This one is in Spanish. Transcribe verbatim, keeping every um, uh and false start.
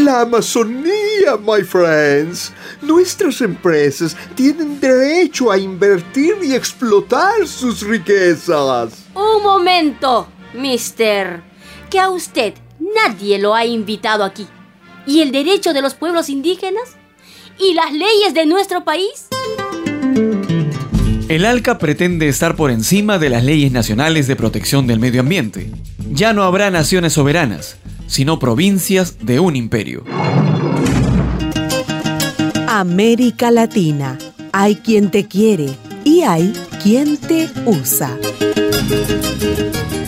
La Amazonía, my friends. Nuestras empresas tienen derecho a invertir y explotar sus riquezas. Un momento, mister. Que a usted nadie lo ha invitado aquí. ¿Y el derecho de los pueblos indígenas? ¿Y las leyes de nuestro país? El ALCA pretende estar por encima de las leyes nacionales de protección del medio ambiente. Ya no habrá naciones soberanas, sino provincias de un imperio. América Latina. Hay quien te quiere y hay quien te usa.